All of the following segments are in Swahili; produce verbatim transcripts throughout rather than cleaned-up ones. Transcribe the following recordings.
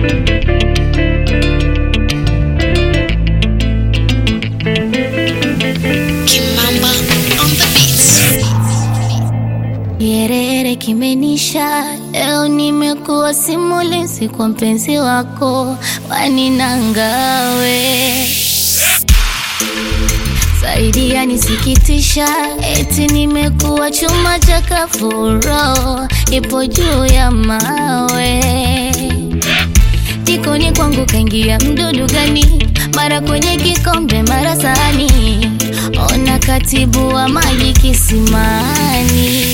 Yerere kimenisha, leo nimekuwa simulizi kwa mpenzi wako, waninangawe zaidi ya nisikitisha, eti nimekuwa chuma cha kafuro, ipo juu ya mawe. Jikoni kwangu kaingia mdudu gani, mara kwenye kikombe mara sahani, ona katibu wa maji kisimani.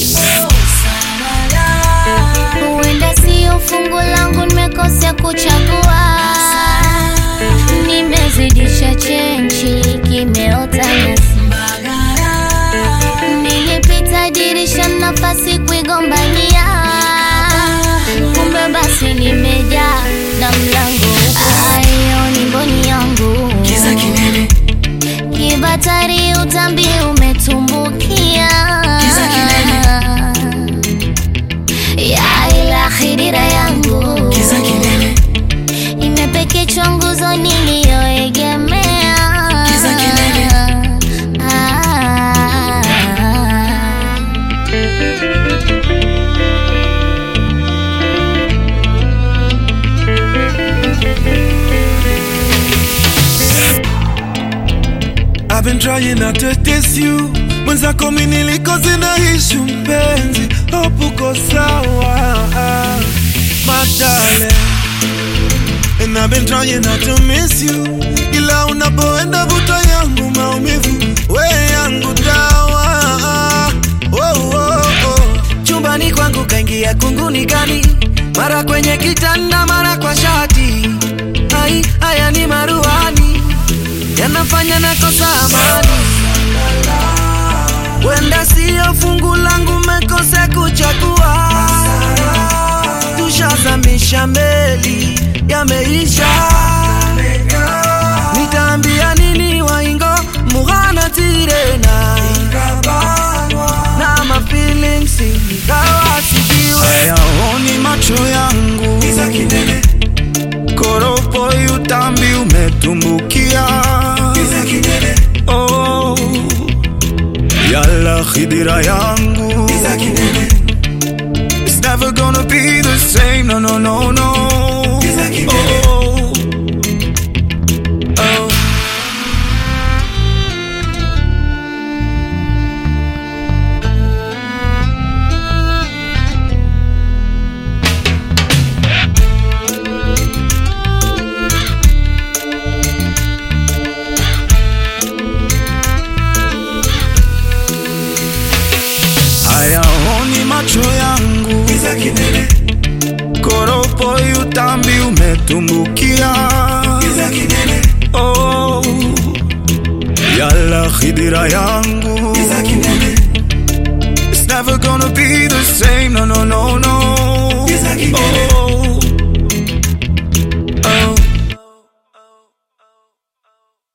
Huenda sio fungu langu, nimekosea kuchagua, nimezidisha chenchi kimeota nyasi. Nilipita dirisha nafasi kuigombania, kumbe basi nimejaa na mlango. Ayo ni mboni yangu, kiza kinene, kibatari utambi umetumbukia, kiza kinene, ya ila khidira yangu, kiza kinene, imepekechwa nguzo niliyoegemea, kiza kinene. ah. I've been trying not to diss you, mwenzako mimi nilikoze na ishu mpenzi, hope uko sawa, my darling. And I've been trying not to miss you, ila unapoenda vuta yangu maumivu, we yangu dawa. Oh, oh, oh. Chumbani kwangu kaingia kunguni gani, mara kwenye kitanda mara kwa shati. Hai, haya ni maruhani, yanafanya nakosa amani. Wenda siyo fungu langu, mekose kuchagua, tushazamisha meli, yameisha. Nitaambia nini waingo, mughana tirena, na ma feelings ingawa sikiwe. Hayaoni macho yangu, kiza kinene, koropo utambi umetumbukia, kiza kinene, oh, yala khidira yangu, kiza kinene, it's never gonna be the same, no, no, no, no. kiza kinene. Oh, oh. Hayaoni macho yangu, Kiza kinene, koropo utambi umetumbukia, kiza kinene, oh, yala khidira yangu, kiza kinene, it's never gonna be the same, no, no, no, no. kiza kinene.